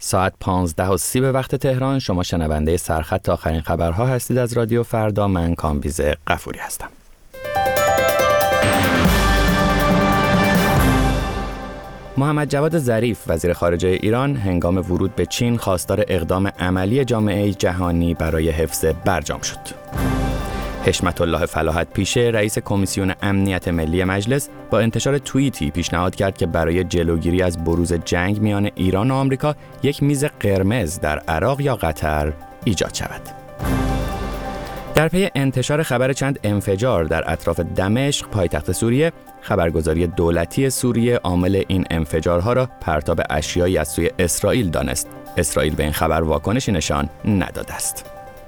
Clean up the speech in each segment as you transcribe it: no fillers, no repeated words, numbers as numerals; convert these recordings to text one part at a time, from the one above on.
ساعت 15:30 به وقت تهران. شما شنونده سرخط آخرین خبرها هستید از رادیو فردا. من کامبیز غفوری هستم. محمد جواد ظریف وزیر خارجه ایران هنگام ورود به چین خواستار اقدام عملی جامعه جهانی برای حفظ برجام شد. حشمت الله فلاحت پیشه رئیس کمیسیون امنیت ملی مجلس با انتشار توییتی پیشنهاد کرد که برای جلوگیری از بروز جنگ میان ایران و آمریکا یک میز قرمز در عراق یا قطر ایجاد شود. در پی انتشار خبر چند انفجار در اطراف دمشق پایتخت سوریه، خبرگزاری دولتی سوریه عامل این انفجارها را پرتاب اشیایی از سوی اسرائیل دانست. اسرائیل به این خبر واکنشی نشان نداده است.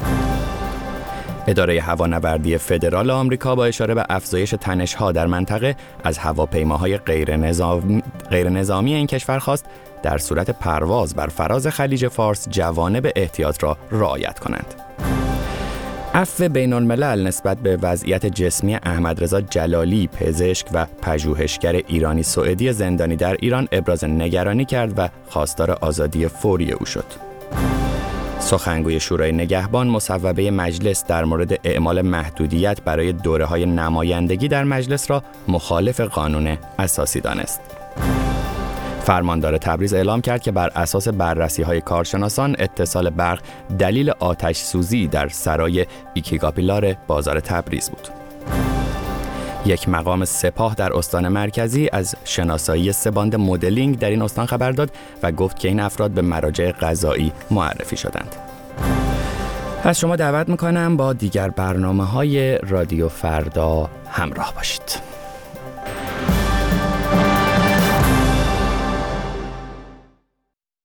اداره هوانوردی فدرال آمریکا با اشاره به افزایش تنش‌ها در منطقه از هواپیماهای غیر نظامی این کشور خواست در صورت پرواز بر فراز خلیج فارس جوانب احتیاط را رعایت کنند. عفو بین‌الملل نسبت به وضعیت جسمی احمدرضا جلالی، پزشک و پژوهشگر ایرانی سوئدی زندانی در ایران ابراز نگرانی کرد و خواستار آزادی فوری او شد. سخنگوی شورای نگهبان مصوبه مجلس در مورد اعمال محدودیت برای دوره‌های نمایندگی در مجلس را مخالف قانون اساسی دانست. فرماندار تبریز اعلام کرد که بر اساس بررسی‌های کارشناسان اتصال برق دلیل آتش سوزی در سرای ایکیگاپیلار بازار تبریز بود. یک مقام سپاه در استان مرکزی از شناسایی 3 باند مدلینگ در این استان خبر داد و گفت که این افراد به مراجع قضایی معرفی شدند. از شما دعوت میکنم با دیگر برنامه‌های رادیو فردا همراه باشید.